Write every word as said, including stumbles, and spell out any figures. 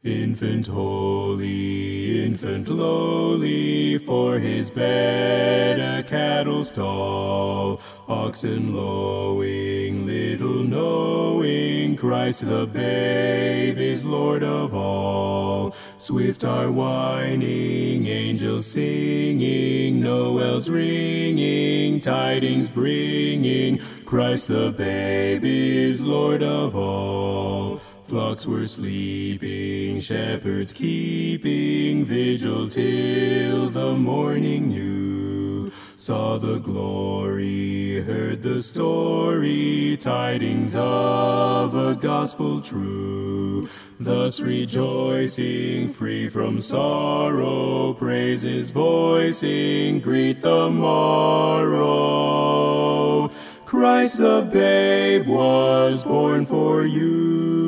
Infant holy, infant lowly, for his bed a cattle stall, oxen lowing, little knowing, Christ the babe is Lord of all. Swift are whining, angels singing, Noel's ringing, tidings bringing, Christ the babe is Lord of all. Flocks were sleeping, shepherds keeping vigil till the morning new. Saw the glory, heard the story, tidings of a gospel true. Thus rejoicing, free from sorrow, praises voicing, greet the morrow. Christ the babe was born for you.